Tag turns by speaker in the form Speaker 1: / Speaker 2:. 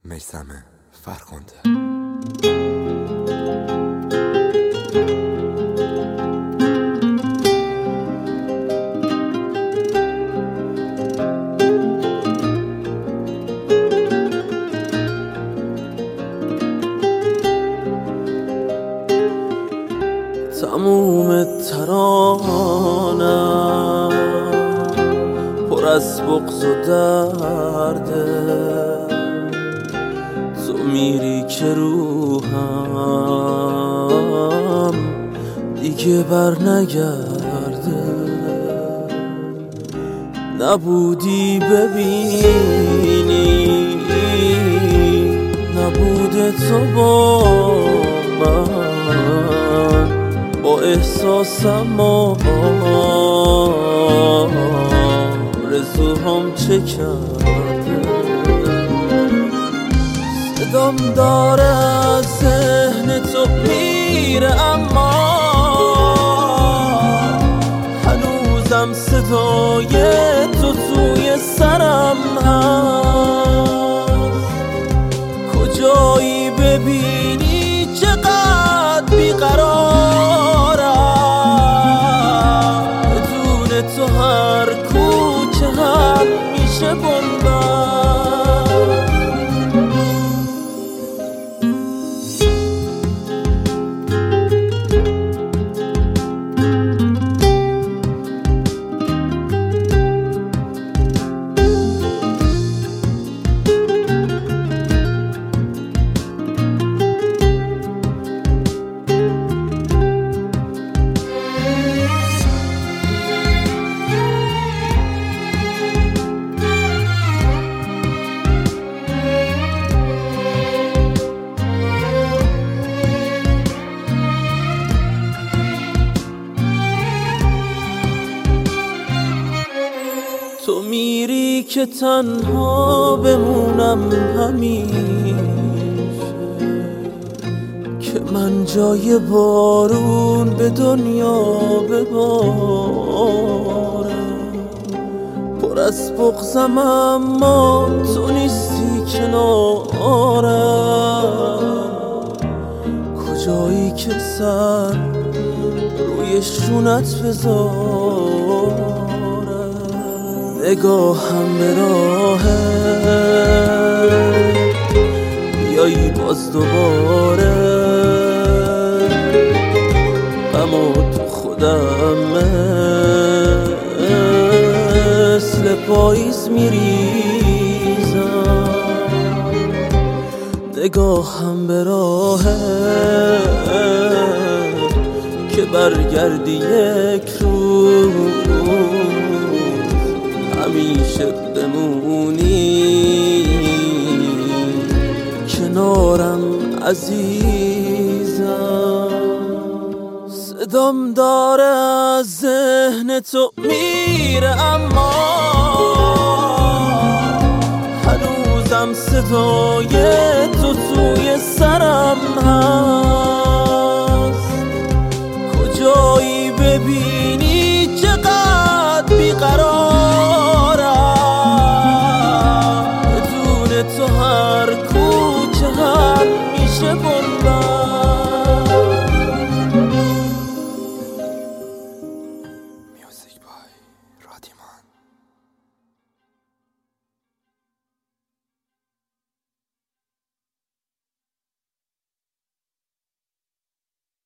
Speaker 1: میثم فرخنده.
Speaker 2: تموم ترانم پر از بغض و درده، تو میری که روحم دیگه بر نگرده. نبودی ببینی، نبوده تو با من، با احساسم و آرزوهام چه کرده. صدام داره از ذهن تو میره، اما هنوزم صدای تو توی سرم هست. کجایی ببینی چقدر بیقرارم، بدون تو هر کوچه هم میشه بنبست. تو میری که تنها بمونم همیشه، که من جای بارون به دنیا ببارم. پر از بغضم اما تو نیستی کنارم. کجایی که سر روی شونت بذارم، نگاهم به راهه بیایی باز دوباره. اما تو خودم مثل پاییز میریزم. نگاهم به راهه که برگردی یک روز، همیشه بمونی کنارم عزیزم. صدام داره از ذهن تو میره، اما هنوزم صدای تو توی سرم هست.